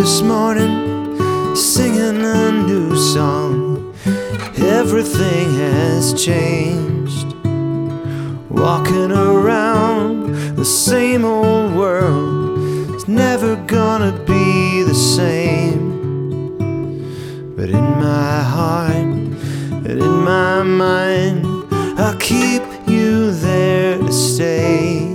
this morning singing a new song. Everything has changed. Walking around the same old world, it's never gonna be the same. But in my heart and in my mind, I'll keep you there to stay.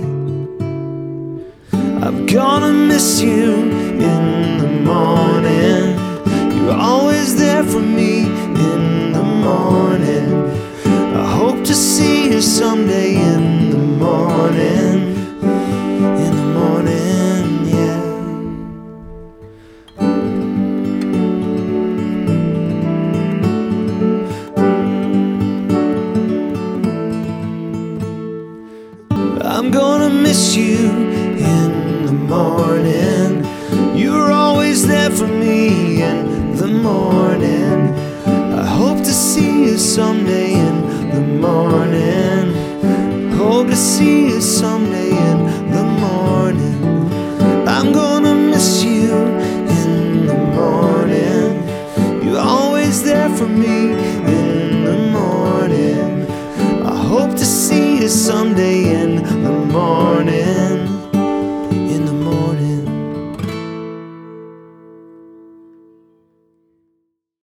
I'm gonna miss you in the morning. You're always there for me in the morning. I hope to see you someday in the morning. In the morning, yeah. I'm gonna miss you in the morning. You're always there for me in the morning. I hope to see you someday in the morning. Hope to see you someday in the morning. I'm gonna miss you in the morning. You're always there for me in the morning. I hope to see you someday in the morning.